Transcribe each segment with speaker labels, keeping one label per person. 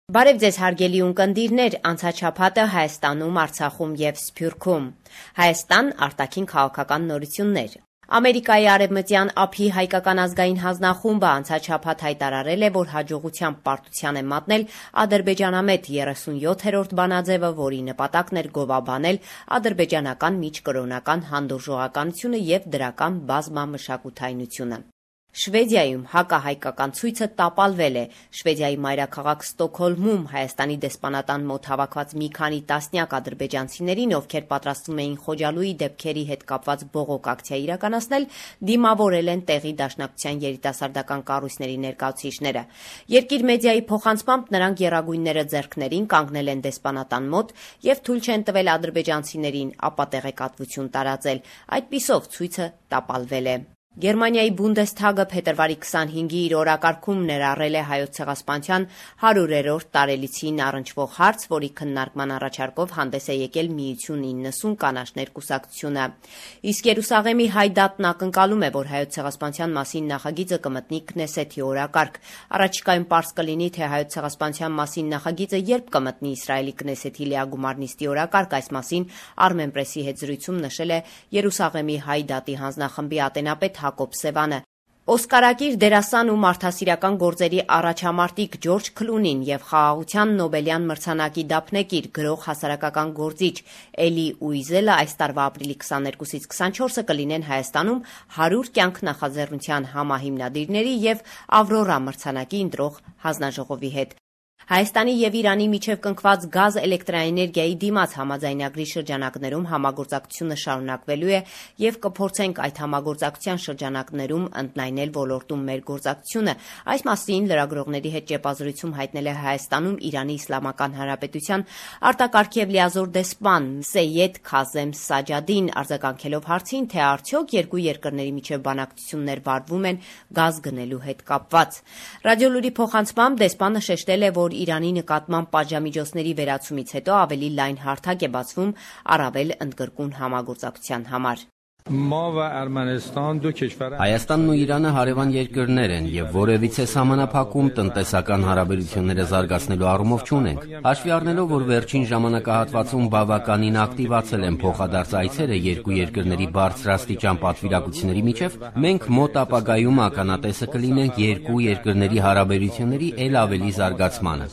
Speaker 1: Բարև ձեզ հարգելի ունկնդիրներ, անցած շաբաթը Հայաստանում, Արցախում և Սփյուռքում։ Հայաստան արտաքին քաղաքական նորություններ։ Ամերիկայի արևմտյան ափի հայկական ազգային հանձնախումբը անցած շաբաթ հայտարարել է, որ հաջողությամբ պարտության է մատնել ադրբեջանամետ 37-րդ բանաձևը, որի նպատակն էր գովաբանել ադրբեջանական միջկրոնական հանդուրժողականությունը և դրական բազմամշակութայնությունը։ Շվեդիայում հակահայկական ցույցը տապալվել է։ Շվեդիայի մայրաքաղաք Ստոկհոլմում Հայաստանի դեսպանատան մոտ հավաքված մի քանի տասնյակ ադրբեջանցիներին, ովքեր պատրաստվում էին Խոջալույի դեպքերի հետ կապված բողոք ակցիա իրականացնել, դիմավորել են տեղի դաշնակցության երիտասարդական կառույցների ներկայացուցիչները։ Երկիր մեդիայի փոխանցմամբ նրանք եռագույնները ձեռքներին կանգնել են դեսպանատան մոտ և թույլ չեն տվել ադրբեջանցիներին ապատեղեկատվություն տարածել։ Այդպիսով ցույցը տապալվել է։ Գերմանիայի Բունդեսթագը փետրվարի 25-ի իր օրակարգում ներառել է Հայոց ցեղասպանության 100-րդ տարելիցին առնչվող հարց, որի քննարկման առաջարկով հանդես է եկել Միություն 90 կանաչներ կուսակցությունը։ Իսկ Երուսաղեմի Հայ դատն ակնկալում է, որ Հայոց ցեղասպանության մասին նախագիծը կմտնի Քնեսեթի օրակարգ։ Առաջիկայում պարզ կլինի, թե Հայոց ցեղասպանության մասին նախագիծը երբ կմտնի Իսրայելի Քնեսեթի լիագումար նիստի օրակարգ։ Այս մասին Armenpress-ի հետ զրույցում նշել է Երուսաղեմի Հայ դատի հանձնախմբի ատենապետ Հակոբ Սևանը։ Օսկարակիր դերասան ու մարդասիրական գործերի առաջամարտիկ Ջորջ Քլունին և խաղաղության Նոբելյան մրցանակի դափնեկիր գրող հասարակական գործիչ Էլի Ուիզելը այս տարվա ապրիլի 22-ից 24-ը կլինեն Հայաստանում 100 կյանք նախաձեռնության համահիմնադիրների և Ավրորա մրցանակի ընտրող հանձնաժողովի հետ։ Հայաստանի և Իրանի միջև կնքված գազ էլեկտրաէներգիայի դիմաց համաձայնագրի շրջանակներում համագործակցությունը շարունակվելու է և կփորձենք այդ համագործակցության շրջանակներում ընդլայնել ոլորտում մեր գործակցությունը։ Այս մասին լրագրողների հետ ճեպազրույցում հայտնել է Հայաստանում Իրանի Իսլամական Հանրապետության արտակարգ և լիազոր դեսպան Սեյեդ Քազեմ Սաջադին, արձագանքելով հարցին, թե արդյոք երկու երկրների միջև բանակցություններ վարվում են գազ գնելու հետ կապված։ Ռադիոլուրի փոխանցմամբ դեսպանը շեշտել է, որ Իրանի նկատմամբ պատժամիջոցների վերացումից հետո ավելի լայն հարթակ է բացվում առավել ընդգրկուն համագործակցության համար։
Speaker 2: Հայաստանն ու Իրանը հարևան երկրներ են և որևիցե սահմանափակում տնտեսական հարաբերությունները զարգացնելու առումով չունենք։ Հաշվի առնելով, որ վերջին ժամանակահատվածում բավականին ակտիվացել են փոխադարձ այցերը երկու երկրների բարձրաստիճան պատվիրակությունների միջև, մենք մոտ ապագայում ականատեսը կլինենք երկու երկրների հարաբերությունների էլ ավելի զարգացմանը։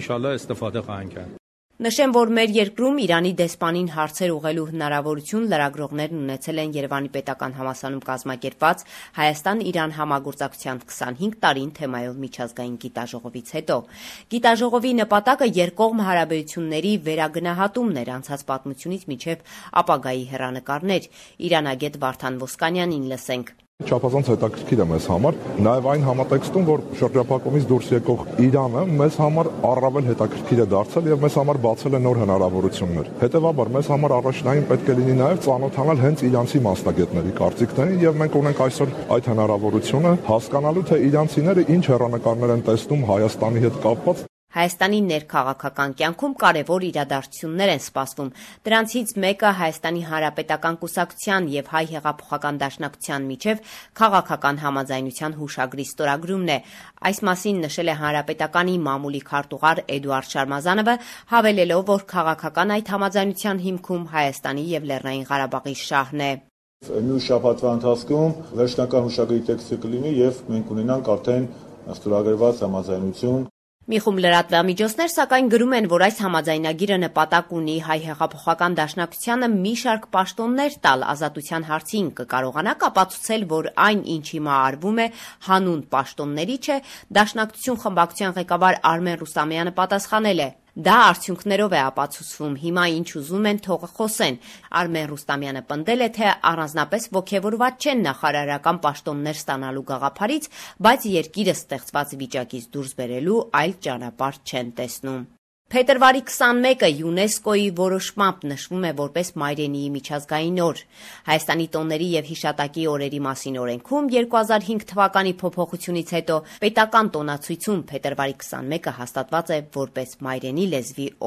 Speaker 1: Նշեմ, որ մեր երկրում Իրանի դեսպանին հարցեր ուղղելու հնարավորություն լրագրողներն ունեցել են Երևանի պետական համալսարանում կազմակերպված Հայաստան-Իրան համագործակցության 25 տարին թեմայով միջազգային գիտաժողովից հետո։ Գիտաժողովի նպատակը երկկողմ հարաբերությունների վերագնահատումն էր, անցած պատմությունից մինչև ապագայի հեռանկարներ։ Իրանագետ Վարդան Ոսկանյանին լսենք։
Speaker 3: Չափազանց հետաքրքիր է մեզ համար, նաև այն համատեքստում, որ շրջափակումից դուրս եկող Իրանը մեզ համար առավել հետաքրքիր է դարձել եւ մեզ համար բացել է նոր հնարավորություններ։ Հետևաբար մեզ համար առաջնային պետք է լինի նաև ծանոթանալ հենց իրանցի մասնագետների կարծիքներին եւ մենք ունենք այսօր այդ հնարավորությունը հասկանալու, թե իրանցիները ինչ հեռանկարներ են տեսնում Հայաստանի հետ կապված։
Speaker 1: Հայաստանի ներքաղաքական կյանքում կարևոր իրադարձություններ են սպասվում։ Դրանցից մեկը Հայաստանի Հանրապետական կուսակցության և Հայ հեղափոխական դաշնակցության միջև քաղաքական համաձայնության հուշագրի ստորագրումն է։ Այս մասին նշել է Հանրապետականի մամուլի քարտուղար Էդուարդ Շարմազանովը, հավելելով, որ քաղաքական այդ համաձայնության հիմքում Հայաստանի և Լեռնային Ղարաբաղի շահն է։
Speaker 4: Մյուս շաբաթվա ընթացքում վերջնական հուշագրի տեքստը կլինի և մենք ունենանք արդեն ստորագրված համաձայնություն։
Speaker 1: Մի խումբ լրատվամիջոցներ սակայն գրում են, որ այս համաձայնագիրը նպատակ ունի Հայ հեղափոխական դաշնակցությանը մի շարք պաշտոններ տալ ազատության հարցին, կկարողանաք ապացուցել, որ այն, ինչ հիմա արվում է, հանուն պաշտոնների չէ։ Դաշնակցություն խմբակցության ղեկավար Արմեն Ռուստամյանը պատասխանել է. Դա արդյունքներով է ապացուցվում, հիմա ինչ ուզում են թող խոսեն։ Արմեն Ռուստամյանը պնդել է, թե առանձնապես ոգևորված չեն նախարարական պաշտոններ ստանալու գաղափարից, բայց երկիրը ստեղծված վիճակից դուրս բերելու այլ ճանապարհ չեն տեսնում։ Փետրվարի 21-ը ՅՈՒՆԵՍԿՕ-ի որոշմամբ նշվում է որպես Մայրենիի միջազգային օր։ Հայաստանի տոների և հիշատակի օրերի մասին օրենքում 2005 թվականի փոփոխությունից հետո պետական տոնացույցում փետրվարի 21-ը հաստատված է որպես Մայրենի լեզվի օր։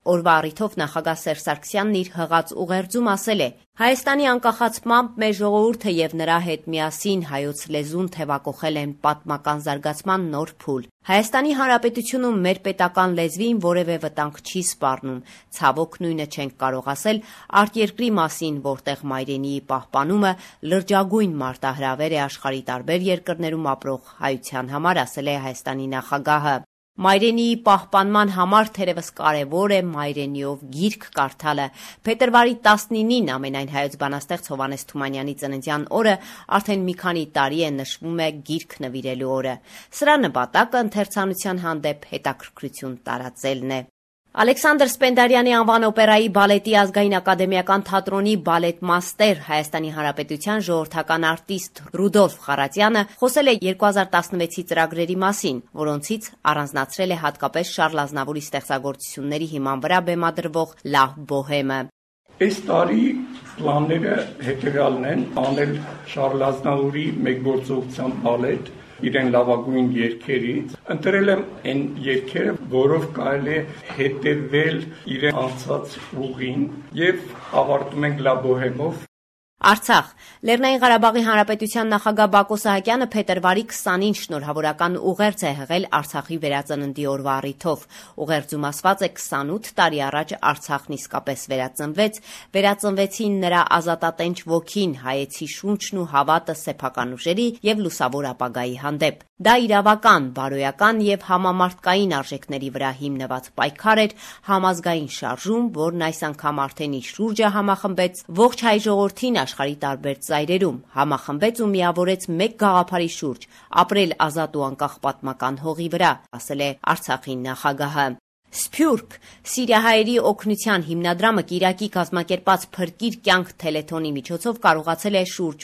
Speaker 1: Օրվա առիթով նախագահ Սերժ Սարգսյանն իր հղած ուղերձում ասել է. Հայաստանի անկախացմամբ մեր ժողովուրդը եւ նրա հետ միասին հայոց լեզուն թևակողել են պատմական զարգացման նոր փուլ։ Հայաստանի Հանրապետությունում մեր պետական լեզվին որևէ վտանգ չի սպառնում։ Ցավոք նույնը չենք կարող ասել արտերկրի մասին, որտեղ մայրենիի պահպանումը լրջագույն մարտահրավեր է աշխարհի տարբեր երկրներում ապրող հայության համար, ասել է Հայաստանի նախագահը։ Մայրենիի պահպանման համար թերևս կարևոր է մայրենիով գիրք կարդալը։ Փետրվարի 19-ին ամենայն հայոց բանաստեղծ Հովհաննես Թումանյանի ծննդյան օրը արդեն մի քանի տարի է նշվում է գիրք նվիրելու օրը։ Սրա նպատակը ընթերցանության հանդեպ հետաքրքրություն տարածելն է։ Ալեքսանդր Սպենդիարյանի անվան օպերայի բալետի ազգային ակադեմիական թատրոնի բալետմաստեր Հայաստանի Հանրապետության ժողովրդական արտիստ Ռուդոլֆ Խառատյանը խոսել է 2016-ի ծրագրերի մասին, որոնցից առանձնացրել է հատկապես Շառլ Ազնավուրի ստեղծագործությունների հիման վրա բեմադրվող «Լավ բոհեմը»։
Speaker 5: Այս տարի պլանները հետևյալն են՝ անել Շառլ Ազնավուրի մեկ գործողության բալետ իրեն լավագույն երգերից, ընտրել եմ այն երգերը, որով կարելի է հետևել իրեն անցած ուղին եւ ավարտում ենք Լա բոհեմով։
Speaker 1: Արցախ Լեռնային Ղարաբաղի Հանրապետության նախագահ Բակո Սահակյանը փետրվարի 20-ին շնորհավորական ուղերձ է հղել Արցախի վերածննդի օրվա առիթով։ Ուղերձում ասված է 28 տարի առաջ Արցախն իսկապես վերածնվեց, վերածնվեցին նրա ազատատենչ ոգին, հայեցի շունչն ու հավատը սեփական ուժերի եւ լուսավոր ապագայի հանդեպ։ Դա իրավական, բարոյական եւ համամարտկային արժեքների վրա հիմնված պայքար էր, համազգային շարժում, որն այս անգամ արդեն իր շուրջը համախմբեց ողջ հայ ժողովրդին աշխարհի տարբեր ծայրերում, համախմբեց ու միավորեց մեկ գաղափարի շուրջ՝ ապրել ազատ ու անկախ պատմական հողի վրա, ասել է Արցախի նախագահը։ Սփյուռք Սիրիահայերի օգնության հիմնադրամը Կիրակի կազմակերպած «Փրկիր կյանք» թելեթոնի միջոցով կարողացել է շուրջ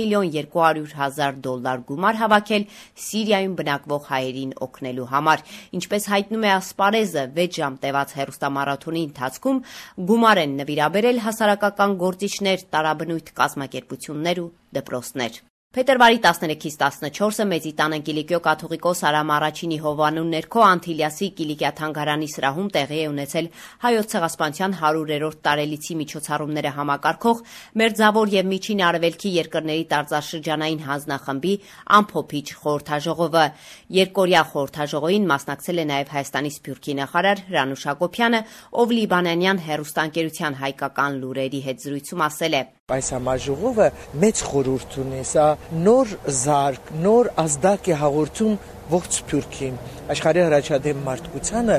Speaker 1: $1,200,000 գումար հավաքել Սիրիայում բնակվող հայերին օգնելու համար։ Ինչպես հայտնում է Ասպարեզը, 6 ժամ տևած հեռուստամարաթոնի ընթացքում գումար են նվիրաբերել հասարակական գործիչներ, տարաբնույթ կազմակերպություններ ու դպրոցներ։ Փետրվարի 13-ից 14-ը Մեծիտանը Կիլիկիո կաթողիկոս Արամ Առաջինի հովանու ներքո Անտիլիասի Կիլիկիա թանգարանի սրահում տեղի է ունեցել Հայոց ցեղասպանության 100-րդ տարելիցի միջոցառումները համակարգող Մերձավոր եւ Միջին Արևելքի երկրների տարածաշրջանային հանձնախմբի ամփոփիչ խորհրդաժողովը։ Երկօրյա խորհրդաժողովին մասնակցել է նաեւ Հայաստանի Սփյուռքի նախարար Հրանուշ Հակոբյանը, ով լիբանանյան հեռուստաընկերության հայկական լուրերի հետ զրույցում ասել է.
Speaker 6: Այս համաժողովը մեծ խորհուրդ ունի, սա նոր զարկ, նոր ազդակ է հաղորդում ողջ Սփյուռքին, աշխարհի առաջադեմ մարդկությանը,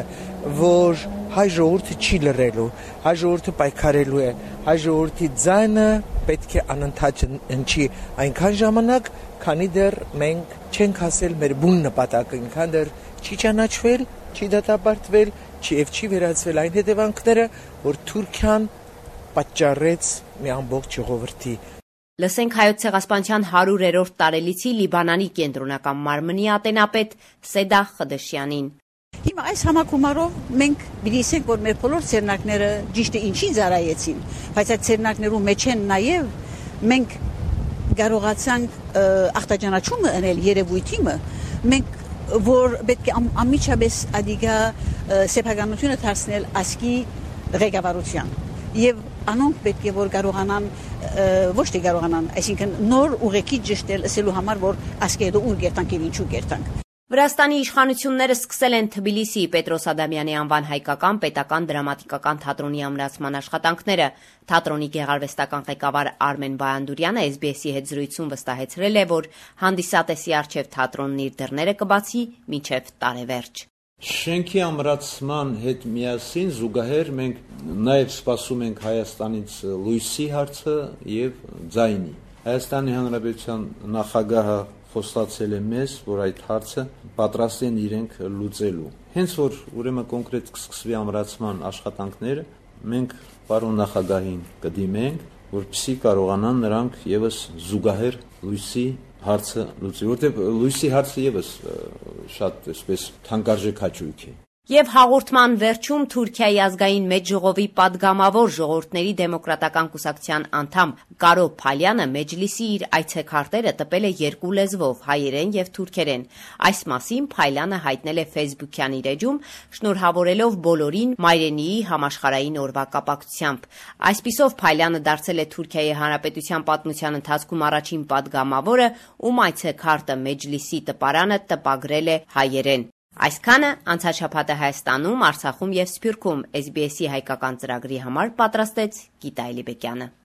Speaker 6: որ հայ ժողովուրդը չի լռելու, հայ ժողովուրդը պայքարելու է, հայ ժողովրդի ձայնը պետք է անընդհատ հնչի այնքան ժամանակ, քանի դեռ մենք չենք հասել մեր բուն նպատակը, այնքան դեռ չի ճանաչվել, չի դատապարտվել, չի վերացվել այն հետևանքները, որ Թուրքիան պատճառեց մի ամբողջ ժողովրդի։
Speaker 1: Լսենք Հայոց ցեղասպանության 100-րդ տարելիցի Լիբանանի կենտրոնական մարմնի ատենապետ Սեդա Խդշյանին։
Speaker 7: Հիմա այս համակումարով մենք բիլիսենք, որ մեր բոլոր ցերնակները ճիշտ է ինչի զարայեցին, բայց այդ ցերնակներու մեջ են նաև մենք կարողացանք ախտաճանաչումը անել երևույթիմը, մենք որ պետք է անմիջապես ադիգա սեփականությունը դարձնել ասկի ղեկավարության եւ անոնք պետք է որ կարողանան ոչ թե կարողանան, այսինքն նոր ուղեկի ճշտել ասելու համար, որ ասկեդո ուր գերտանք եւ ինչու գերտանք։
Speaker 1: Վրաստանի իշխանությունները սկսել են Թբիլիսիի Պետրոս Ադամյանի անվան հայկական պետական դրամատիկական թատրոնի ամրացման աշխատանքները։ Թատրոնի գեղարվեստական ղեկավար Արմեն Բայանդուրյանը SBS-ի հետ զրույցում վստահեցրել է, որ հանդիսատեսի առջև թատրոնն իր դռները կբացի մինչև տարեվերջ։
Speaker 8: Շենքի ամրացման հետ միասին զուգահեռ մենք նաև սպասում ենք Հայաստանից լույսի հարցը եւ ձայնի։ Հայաստանի Հանրապետության նախագահը խոստացել է մեզ, որ այդ հարցը պատրաստ են իրենք լուծելու։ Հենց որ ուրեմն կոնկրետ կսկսվի ամրացման աշխատանքները, մենք պարոն նախագահին կդիմենք, որպեսզի կարողանան նրանք եւս զուգահեռ լույսի հարցը լուծի, որտեղ լույսի հարցը եւս շատ այսպես թանկարժեք հաճույք է։
Speaker 1: Եվ հաղորդման վերջում Թուրքիայի ազգային մեծ ժողովի падգամավոր ժողովուրդների դեմոկրատական կուսակցության անդամ Կարո Փալյանը Մեջլիսի իր այցեքարտերը տպել է երկու լեզվով՝ հայերեն եւ թուրքերեն։ Այս մասին Փալյանը հայտնել է Facebook-յան իր էջում, շնորհավորելով բոլորին Մայրենիի համաշխարհային օրվա կապակցությամբ։ Այսպիսով Փալյանը դարձել է Թուրքիայի Հանրապետության պատմության ընթացքում առաջին падգամավորը, ում այցեքարտը Մեջլիսի տպարանը տպագրել է հայերեն։ Այսքանը անցած շաբաթը Հայաստանում, Արցախում եւ Սփյուռքում SBS-ի հայկական ծրագրի համար պատրաստեց Գիտա Էլիբեկյանը։